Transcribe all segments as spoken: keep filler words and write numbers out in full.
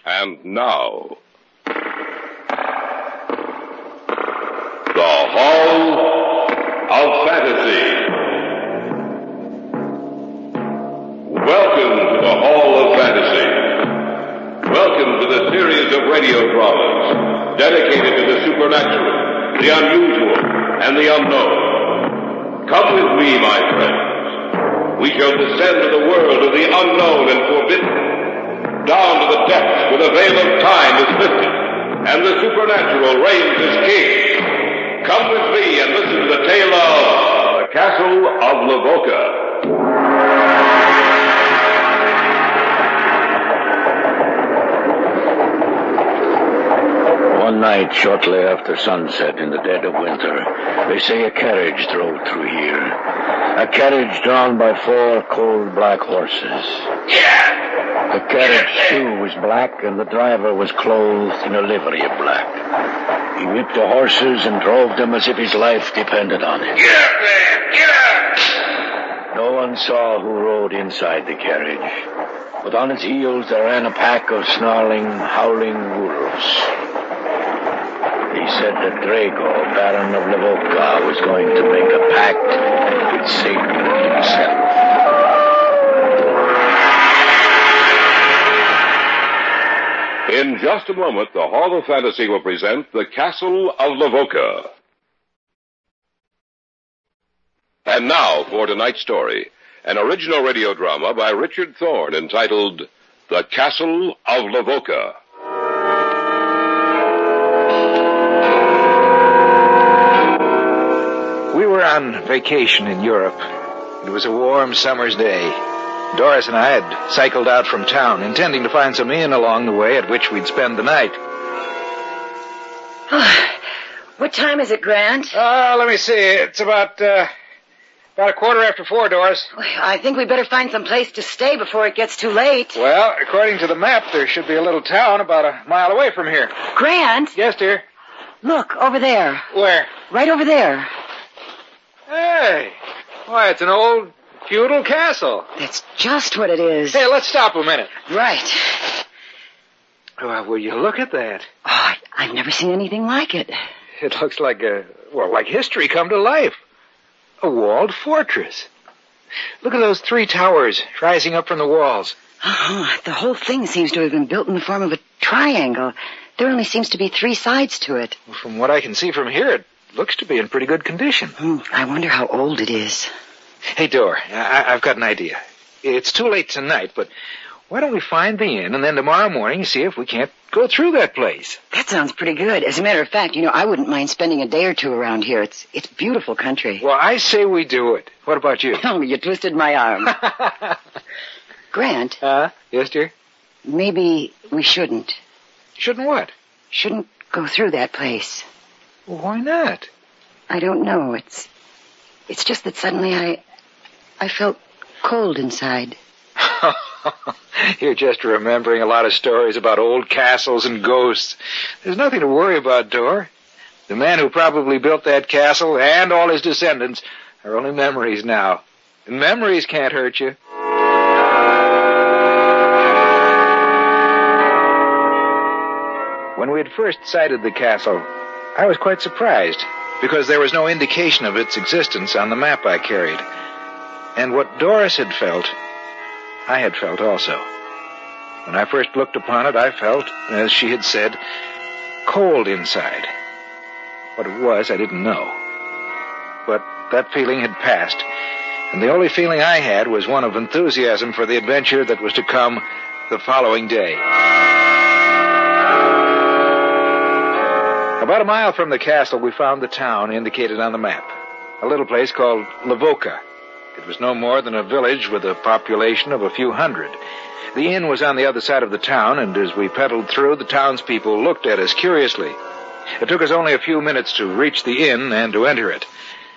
And now, the Hall of Fantasy. Welcome to the Hall of Fantasy. Welcome to the series of radio dramas dedicated to the supernatural, the unusual, and the unknown. Come with me, my friends. We shall descend to the world of the unknown and forbidden. Down to the depths where the veil of time is lifted, and the supernatural reigns as king. Come with me and listen to the tale of the Castle of Lavoca. One night, shortly after sunset in the dead of winter, they say a carriage drove through here. A carriage drawn by four cold black horses. Yeah! The carriage, too, was black, and the driver was clothed in a livery of black. He whipped the horses and drove them as if his life depended on it. Get up there! Get up! No one saw who rode inside the carriage, but on its heels there ran a pack of snarling, howling wolves. He said that Drago, Baron of Lavoca, was going to make a pact with Satan himself. In just a moment, the Hall of Fantasy will present The Castle of Lavoca. And now for tonight's story, an original radio drama by Richard Thorne entitled The Castle of Lavoca. We were on vacation in Europe. It was a warm summer's day. Doris and I had cycled out from town, intending to find some inn along the way at which we'd spend the night. Oh, what time is it, Grant? Uh, let me see. It's about, uh, about a quarter after four, Doris. I think we better find some place to stay before it gets too late. Well, according to the map, there should be a little town about a mile away from here. Grant? Yes, dear? Look, over there. Where? Right over there. Hey, why, it's an old feudal castle. That's just what it is. Hey, let's stop a minute. Right. Well, will you look at that? Oh, I, I've never seen anything like it. It looks like a, well, like history come to life. A walled fortress. Look at those three towers rising up from the walls. Oh, the whole thing seems to have been built in the form of a triangle. There only seems to be three sides to it. Well, from what I can see from here, it looks to be in pretty good condition. Hmm, I wonder how old it is. Hey, Dor, I- I've got an idea. It's too late tonight, but why don't we find the inn and then tomorrow morning see if we can't go through that place? That sounds pretty good. As a matter of fact, you know, I wouldn't mind spending a day or two around here. It's it's beautiful country. Well, I say we do it. What about you? Oh, you twisted my arm. Grant. Uh, yes, dear? Maybe we shouldn't. Shouldn't what? Shouldn't go through that place. Well, why not? I don't know. It's it's just that suddenly I I felt cold inside. You're just remembering a lot of stories about old castles and ghosts. There's nothing to worry about, Dor. The man who probably built that castle and all his descendants are only memories now. And memories can't hurt you. When we had first sighted the castle, I was quite surprised, because there was no indication of its existence on the map I carried. And what Doris had felt, I had felt also. When I first looked upon it, I felt, as she had said, cold inside. What it was, I didn't know. But that feeling had passed, and the only feeling I had was one of enthusiasm for the adventure that was to come the following day. About a mile from the castle, we found the town indicated on the map, a little place called Lavoca. It was no more than a village with a population of a few hundred. The inn was on the other side of the town, and as we pedaled through, the townspeople looked at us curiously. It took us only a few minutes to reach the inn and to enter it.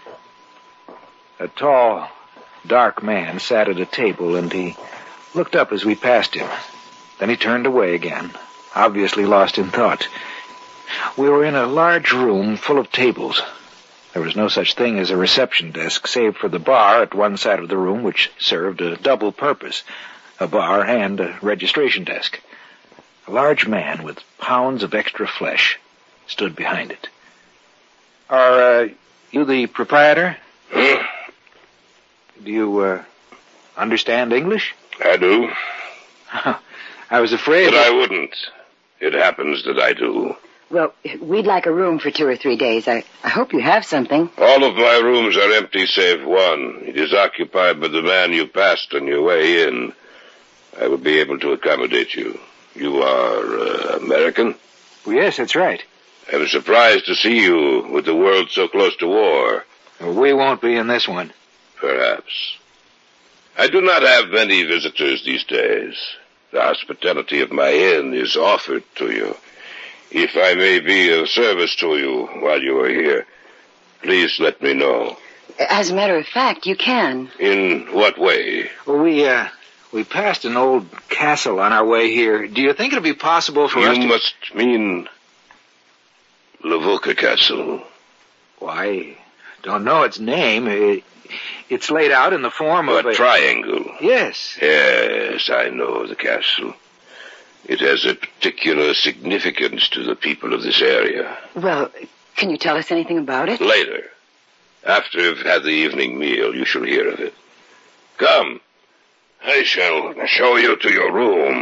A tall, dark man sat at a table, and he looked up as we passed him. Then he turned away again, obviously lost in thought. We were in a large room full of tables. There was no such thing as a reception desk, save for the bar at one side of the room, which served a double purpose, a bar and a registration desk. A large man with pounds of extra flesh stood behind it. Are uh, you the proprietor? Hmm? Do you uh, understand English? I do. I was afraid... But I wouldn't. It happens that I do. Well, we'd like a room for two or three days. I, I hope you have something. All of my rooms are empty save one. It is occupied by the man you passed on your way in. I will be able to accommodate you. You are uh, American? Well, yes, that's right. I'm surprised to see you with the world so close to war. We won't be in this one. Perhaps. I do not have many visitors these days. The hospitality of my inn is offered to you. If I may be of service to you while you are here, please let me know. As a matter of fact, you can. In what way? Well, we, uh, we passed an old castle on our way here. Do you think it'll be possible for you us to... You must mean Lavoca Castle. Why, don't know its name. It, it's laid out in the form of a... A triangle. Yes. Yes, I know the castle. It has a particular significance to the people of this area. Well, can you tell us anything about it? Later. After you've had the evening meal, you shall hear of it. Come. I shall show you to your room.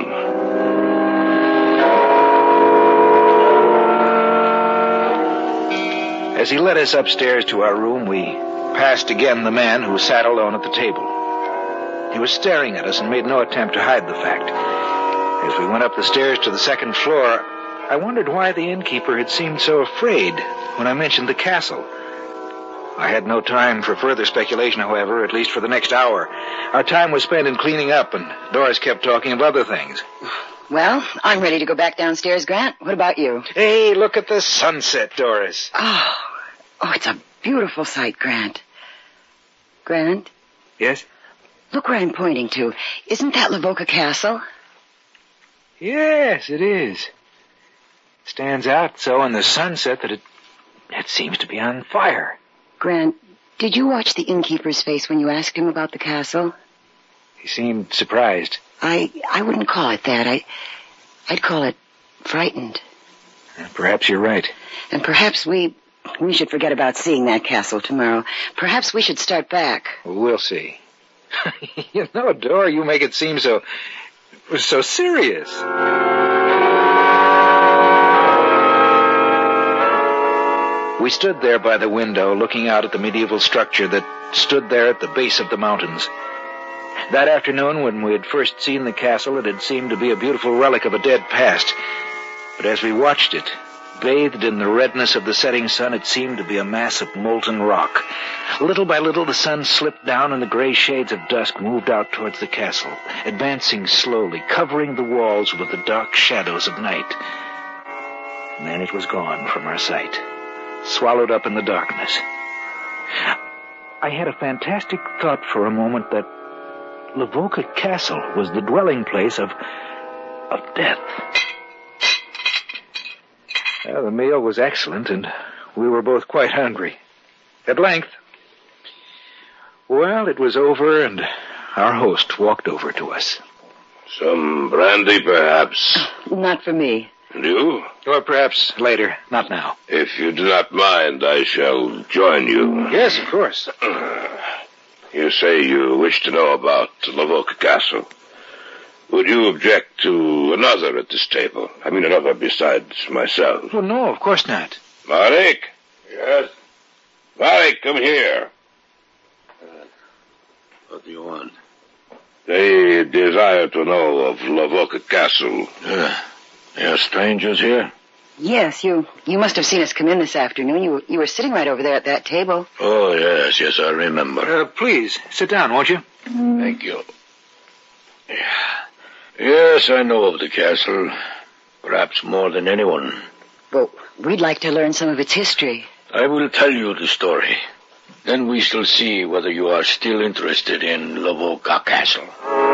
As he led us upstairs to our room, we passed again the man who sat alone at the table. He was staring at us and made no attempt to hide the fact. As we went up the stairs to the second floor, I wondered why the innkeeper had seemed so afraid when I mentioned the castle. I had no time for further speculation, however, at least for the next hour. Our time was spent in cleaning up, and Doris kept talking of other things. Well, I'm ready to go back downstairs, Grant. What about you? Hey, look at the sunset, Doris. Oh, oh, it's a beautiful sight, Grant. Grant? Yes? Look where I'm pointing to. Isn't that Lavoca Castle? Yes, it is. Stands out so in the sunset that it, it seems to be on fire. Grant, did you watch the innkeeper's face when you asked him about the castle? He seemed surprised. I I wouldn't call it that. I, I'd call it frightened. Perhaps you're right. And perhaps we we should forget about seeing that castle tomorrow. Perhaps we should start back. We'll see. You know, Dora, you make it seem so... so serious. We stood there by the window, looking out at the medieval structure that stood there at the base of the mountains. That afternoon, when we had first seen the castle, it had seemed to be a beautiful relic of a dead past. But as we watched it, bathed in the redness of the setting sun, it seemed to be a mass of molten rock. Little by little, the sun slipped down, and the gray shades of dusk moved out towards the castle, advancing slowly, covering the walls with the dark shadows of night. And then it was gone from our sight, swallowed up in the darkness. I had a fantastic thought for a moment that Lavoca Castle was the dwelling place of, of death. Well, the meal was excellent, and we were both quite hungry. At length, well, it was over, and our host walked over to us. Some brandy, perhaps? Not for me. You? Or perhaps later, not now. If you do not mind, I shall join you. Yes, of course. You say you wish to know about Lavoca Castle. Would you object to another at this table? I mean another besides myself. Well, no, of course not. Marek? Yes? Marek, come here. Uh, what do you want? They desire to know of Lavoca Castle. Uh, there are strangers here? Yes, you you must have seen us come in this afternoon. You, you were sitting right over there at that table. Oh, yes, yes, I remember. Uh, please, sit down, won't you? Mm. Thank you. Yes, I know of the castle. Perhaps more than anyone. Well, we'd like to learn some of its history. I will tell you the story. Then we shall see whether you are still interested in Lavoca Castle.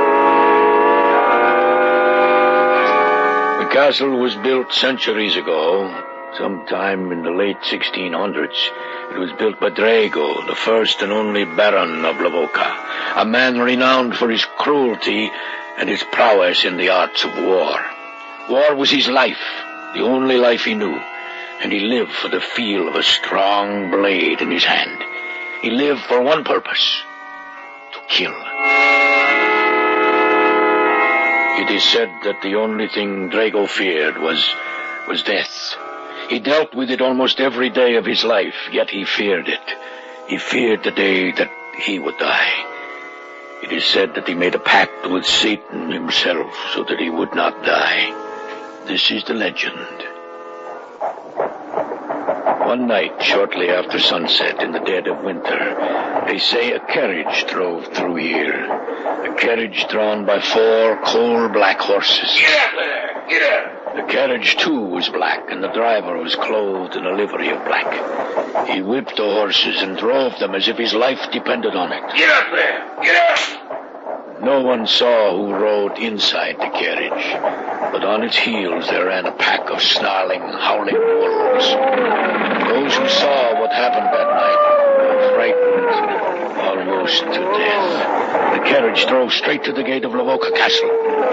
The castle was built centuries ago, sometime in the late sixteen hundreds. It was built by Drago, the first and only Baron of Lavoca, a man renowned for his cruelty and his prowess in the arts of war. War was his life, the only life he knew, and he lived for the feel of a strong blade in his hand. He lived for one purpose, to kill. It is said that the only thing Drago feared was, was death. He dealt with it almost every day of his life, yet he feared it. He feared the day that he would die. It is said that he made a pact with Satan himself so that he would not die. This is the legend. One night, shortly after sunset, in the dead of winter, they say a carriage drove through here. A carriage drawn by four coal-black horses. Get out there! Get out! The carriage, too, was black, and the driver was clothed in a livery of black. He whipped the horses and drove them as if his life depended on it. Get out there! Get out! No one saw who rode inside the carriage, but on its heels there ran a pack of snarling, howling wolves. Those who saw what happened that night were frightened almost to death. The carriage drove straight to the gate of Lavoca Castle.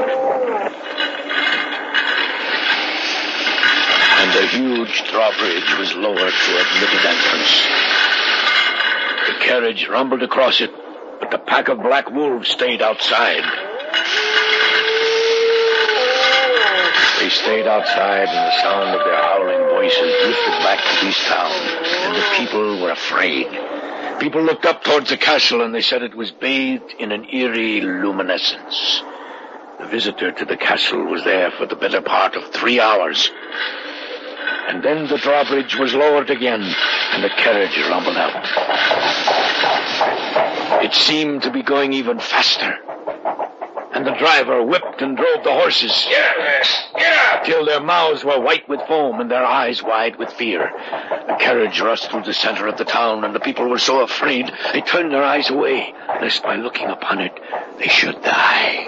And a huge drawbridge was lowered to admit its entrance. The carriage rumbled across it, but the pack of black wolves stayed outside. They stayed outside, and the sound of their howling voices drifted back to this town, and the people were afraid. People looked up towards the castle, and they said it was bathed in an eerie luminescence. The visitor to the castle was there for the better part of three hours. And then the drawbridge was lowered again, and the carriage rumbled out. It seemed to be going even faster. And the driver whipped and drove the horses. Get out there! Get out! Till their mouths were white with foam and their eyes wide with fear. The carriage rushed through the center of the town, and the people were so afraid they turned their eyes away, lest by looking upon it they should die.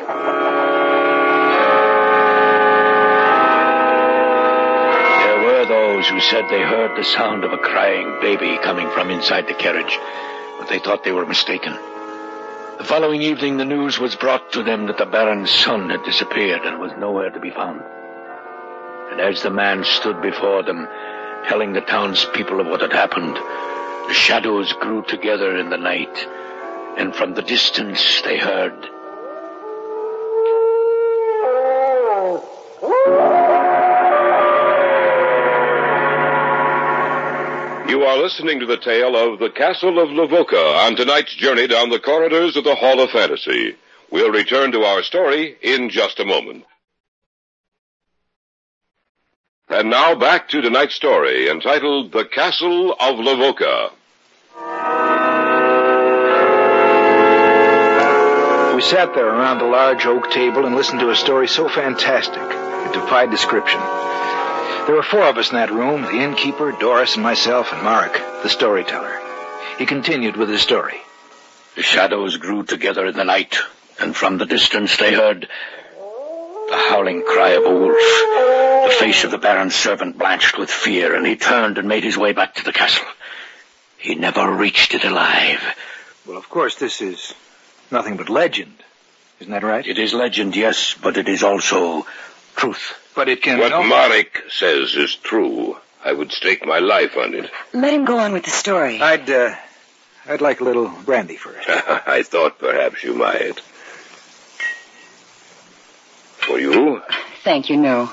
There were those who said they heard the sound of a crying baby coming from inside the carriage, but they thought they were mistaken. The following evening, the news was brought to them that the Baron's son had disappeared and was nowhere to be found. And as the man stood before them, telling the townspeople of what had happened, the shadows grew together in the night, and from the distance they heard... You are listening to the tale of the Castle of Lavoca on tonight's journey down the corridors of the Hall of Fantasy. We'll return to our story in just a moment. And now back to tonight's story, entitled The Castle of Lavoca. We sat there around the large oak table and listened to a story so fantastic it defied description. There were four of us in that room, the innkeeper, Doris, and myself, and Mark, the storyteller. He continued with his story. The shadows grew together in the night, and from the distance they heard the howling cry of a wolf. The face of the Baron's servant blanched with fear, and he turned and made his way back to the castle. He never reached it alive. Well, of course, this is nothing but legend. Isn't that right? It is legend, yes, but it is also truth. But it can... What no... Marek says is true. I would stake my life on it. Let him go on with the story. I'd, uh, I'd like a little brandy first. I thought perhaps you might. For you? Thank you, no.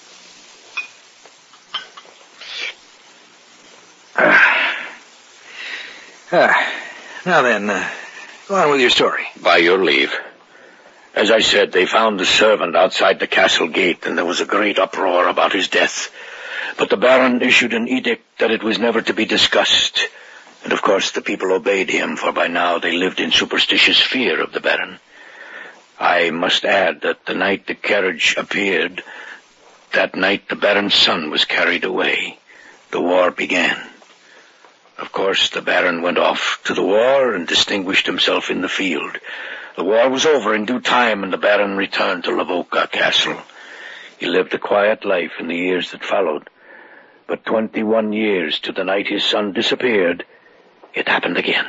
Ah. Ah. Now then, uh, go on with your story. By your leave. As I said, they found the servant outside the castle gate, and there was a great uproar about his death. But the Baron issued an edict that it was never to be discussed. And of course the people obeyed him, for by now they lived in superstitious fear of the Baron. I must add that the night the carriage appeared, that night the Baron's son was carried away. The war began. Of course, the Baron went off to the war and distinguished himself in the field. The war was over in due time, and the Baron returned to Lavoca Castle. He lived a quiet life in the years that followed. But twenty-one years to the night his son disappeared, it happened again.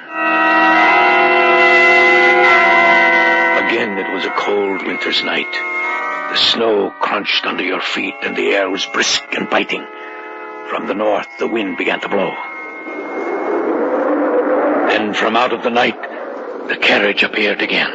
Again it was a cold winter's night. The snow crunched under your feet, and the air was brisk and biting. From the north, the wind began to blow. Then from out of the night, the carriage appeared again.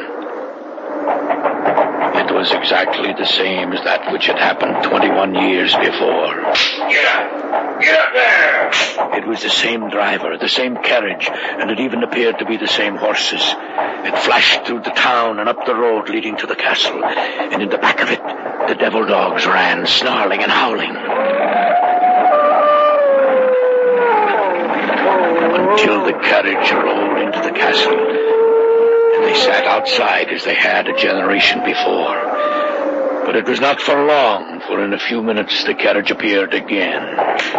It was exactly the same as that which had happened twenty-one years before. Get up! Get up there! It was the same driver, the same carriage, and it even appeared to be the same horses. It flashed through the town and up the road leading to the castle, and in the back of it, the devil dogs ran, snarling and howling. Until the carriage rolled into the castle, and they sat outside as they had a generation before. But it was not for long, for in a few minutes the carriage appeared again.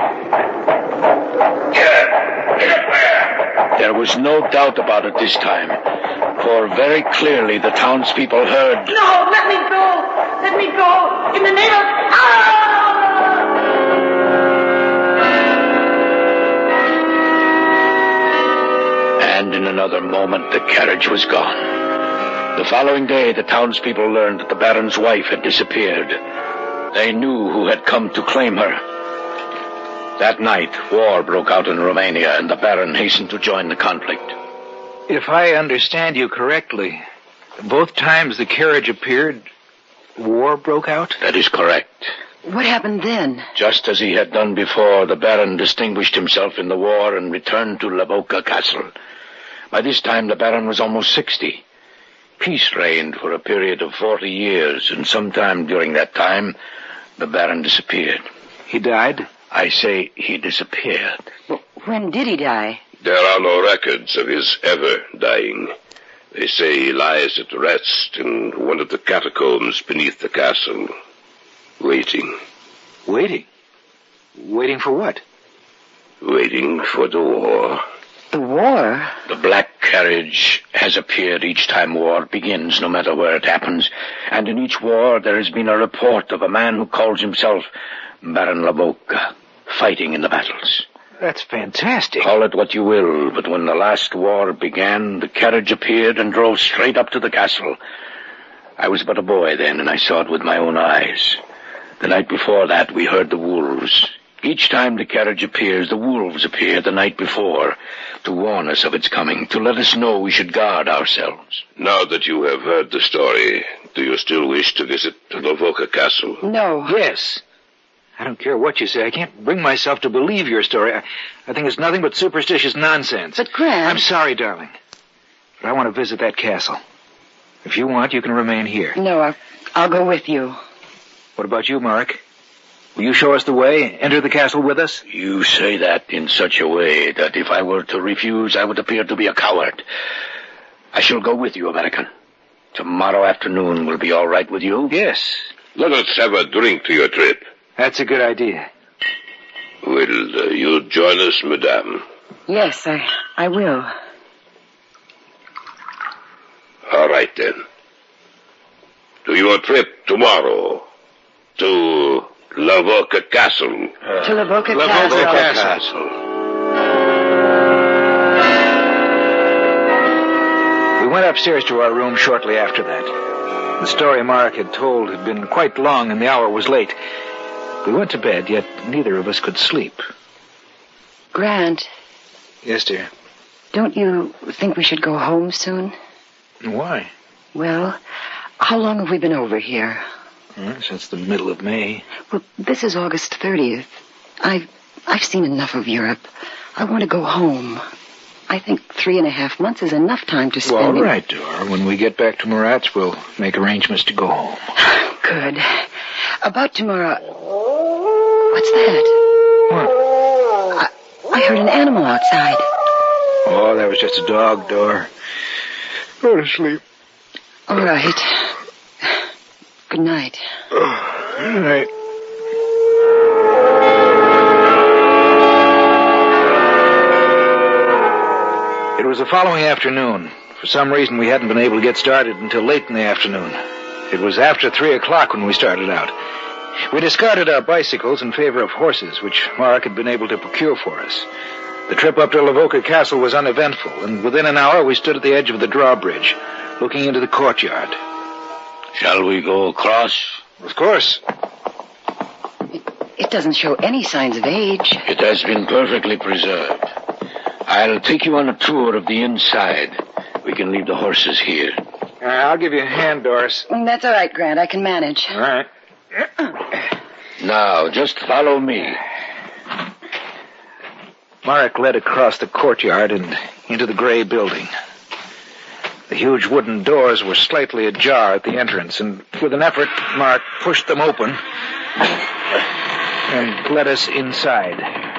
Get up! Get up there! There was no doubt about it this time, for very clearly the townspeople heard... No, let me go! Let me go! In the name of... Ah! And in another moment the carriage was gone. The following day the townspeople learned that the Baron's wife had disappeared. They knew who had come to claim her. That night, war broke out in Romania, and the Baron hastened to join the conflict. If I understand you correctly, both times the carriage appeared, war broke out? That is correct. What happened then? Just as he had done before, the Baron distinguished himself in the war and returned to Lavoca Castle. By this time, the Baron was almost sixty. Peace reigned for a period of forty years, and sometime during that time, the Baron disappeared. He died? I say he disappeared. Well, when did he die? There are no records of his ever dying. They say he lies at rest in one of the catacombs beneath the castle, waiting. Waiting? Waiting for what? Waiting for the war. The war? The black carriage has appeared each time war begins, no matter where it happens. And in each war there has been a report of a man who calls himself Baron Lavoca, fighting in the battles. That's fantastic. Call it what you will, but when the last war began, the carriage appeared and drove straight up to the castle. I was but a boy then, and I saw it with my own eyes. The night before that, we heard the wolves. Each time the carriage appears, the wolves appear the night before, to warn us of its coming, to let us know we should guard ourselves. Now that you have heard the story, do you still wish to visit Lavoca Castle? No. Yes. I don't care what you say. I can't bring myself to believe your story. I, I think it's nothing but superstitious nonsense. But, Grant... I'm sorry, darling. But I want to visit that castle. If you want, you can remain here. No, I'll, I'll go with you. What about you, Mark? Will you show us the way? Enter the castle with us? You say that in such a way that if I were to refuse, I would appear to be a coward. I shall go with you, American. Tomorrow afternoon will be all right with you? Yes. Let us have a drink to your trip. That's a good idea. Will uh, you join us, madame? Yes, I, I will. All right, then. To your trip tomorrow. To Lavoca Castle. Uh, to Lavoca, Lavoca Castle. Castle. We went upstairs to our room shortly after that. The story Mark had told had been quite long, and the hour was late. We went to bed, yet neither of us could sleep. Grant. Yes, dear? Don't you think we should go home soon? Why? Well, how long have we been over here? Well, since the middle of May. Well, this is August thirtieth. I've, I've seen enough of Europe. I want to go home. I think three and a half months is enough time to spend... Well, all in... right, Dora. When we get back to Murat's, we'll make arrangements to go home. Good. About tomorrow... What's that? What? I, I heard an animal outside. Oh, that was just a dog, Dora. Go to sleep. All right. Good night. Oh, good night. It was the following afternoon. For some reason, we hadn't been able to get started until late in the afternoon. It was after three o'clock when we started out. We discarded our bicycles in favor of horses, which Mark had been able to procure for us. The trip up to Lavoca Castle was uneventful, and within an hour we stood at the edge of the drawbridge, looking into the courtyard. Shall we go across? Of course. It, it doesn't show any signs of age. It has been perfectly preserved. I'll take you on a tour of the inside. We can leave the horses here. Uh, I'll give you a hand, Doris. Mm, That's all right, Grant. I can manage. All right. Now, just follow me. Marek led across the courtyard and into the gray building. The huge wooden doors were slightly ajar at the entrance, and with an effort, Mark pushed them open and led us inside.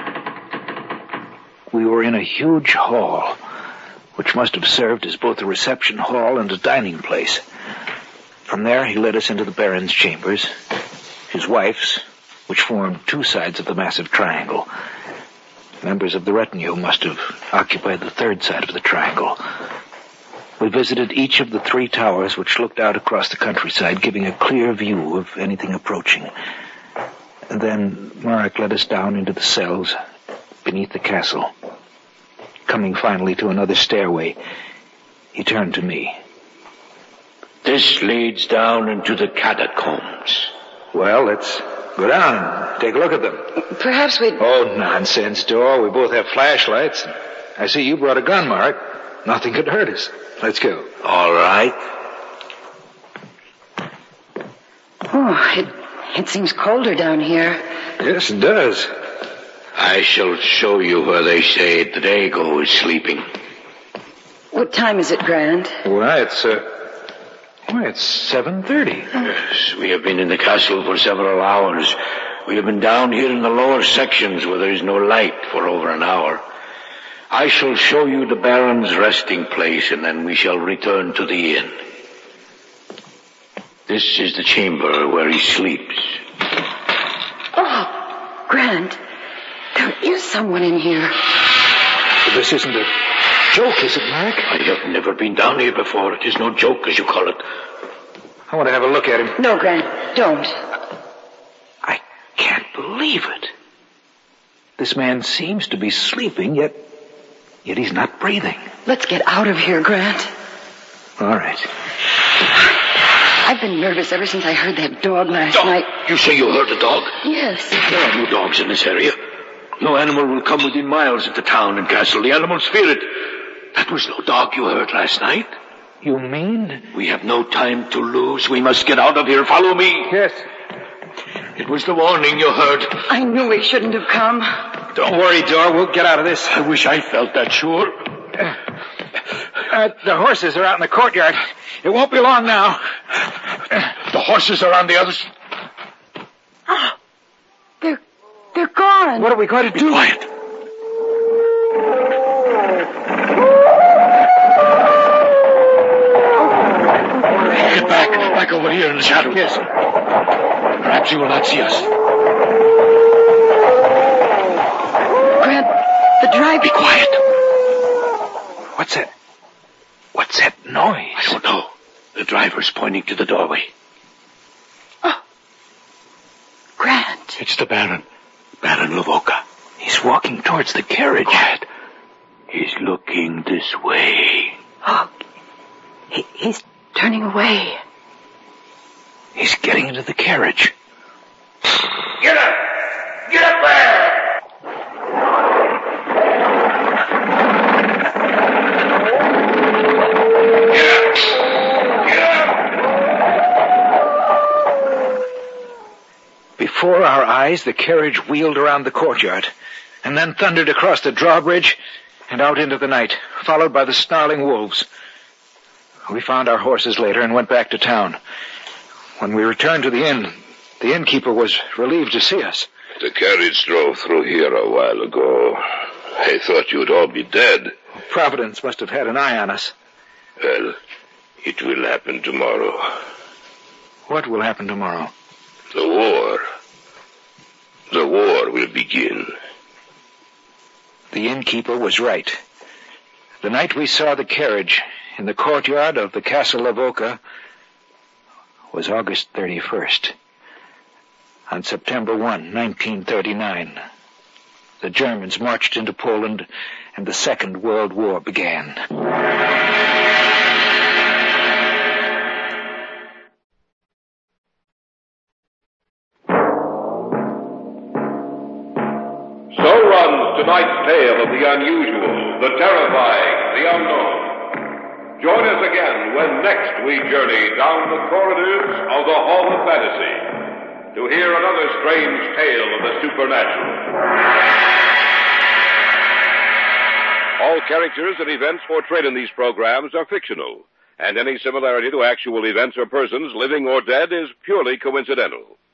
We were in a huge hall, which must have served as both a reception hall and a dining place. From there, he led us into the Baron's chambers, his wife's, which formed two sides of the massive triangle. Members of the retinue must have occupied the third side of the triangle. We visited each of the three towers which looked out across the countryside, giving a clear view of anything approaching. And then Marek led us down into the cells beneath the castle. Coming finally to another stairway, he turned to me. This leads down into the catacombs. Well, let's go down and take a look at them. Perhaps we'd... Oh, nonsense, Dor. We both have flashlights. I see you brought a gun, Mark. Nothing could hurt us. Let's go. All right. Oh, it, it seems colder down here. Yes, it does. I shall show you where they say Drago is sleeping. What time is it, Grant? Why, it's, uh... Why, it's seven thirty. Yes, we have been in the castle for several hours. We have been down here in the lower sections where there is no light for over an hour. I shall show you the Baron's resting place, and then we shall return to the inn. This is the chamber where he sleeps. Oh, Grant, there is someone in here. This isn't a joke, is it, Mark? I have never been down here before. It is no joke, as you call it. I want to have a look at him. No, Grant, don't. I can't believe it. This man seems to be sleeping, yet... Yet he's not breathing. Let's get out of here, Grant. All right. I've been nervous ever since I heard that dog last Dog? night. You say you heard a dog? Yes. There are no dogs in this area. No animal will come within miles of the town and castle. The animals fear it. That was no dog you heard last night. You mean? We have no time to lose. We must get out of here. Follow me. Yes. It was the warning you heard. I knew we shouldn't have come. Don't worry, Dor. We'll get out of this. I wish I felt that sure. Uh, uh, the horses are out in the courtyard. It won't be long now. The horses are on the other side. They're, they're gone. What are we going to do? Be quiet. Get back. Back over here in the shadow. Yes. Perhaps he will not see us. Grant, the drive... Be quiet. What's that? What's that noise? I don't know. The driver's pointing to the doorway. Oh. Grant. It's the Baron. Baron Lavoka. He's walking towards the carriage. Quiet. He's looking this way. Oh, he, he's turning away. He's getting into the carriage. Get up! Get up there! Get up! Get up! Before our eyes, the carriage wheeled around the courtyard and then thundered across the drawbridge and out into the night, followed by the snarling wolves. We found our horses later and went back to town. When we returned to the inn, the innkeeper was relieved to see us. The carriage drove through here a while ago. I thought you'd all be dead. Providence must have had an eye on us. Well, it will happen tomorrow. What will happen tomorrow? The war. The war will begin. The innkeeper was right. The night we saw the carriage in the courtyard of the Castle Lavoka was August thirty-first. On September first, nineteen thirty-nine, the Germans marched into Poland and the Second World War began. So runs tonight's tale of the unusual, the terrifying, the unknown. Join us again when next we journey down the corridors of the Hall of Fantasy to hear another strange tale of the supernatural. All characters and events portrayed in these programs are fictional, and any similarity to actual events or persons, living or dead, is purely coincidental.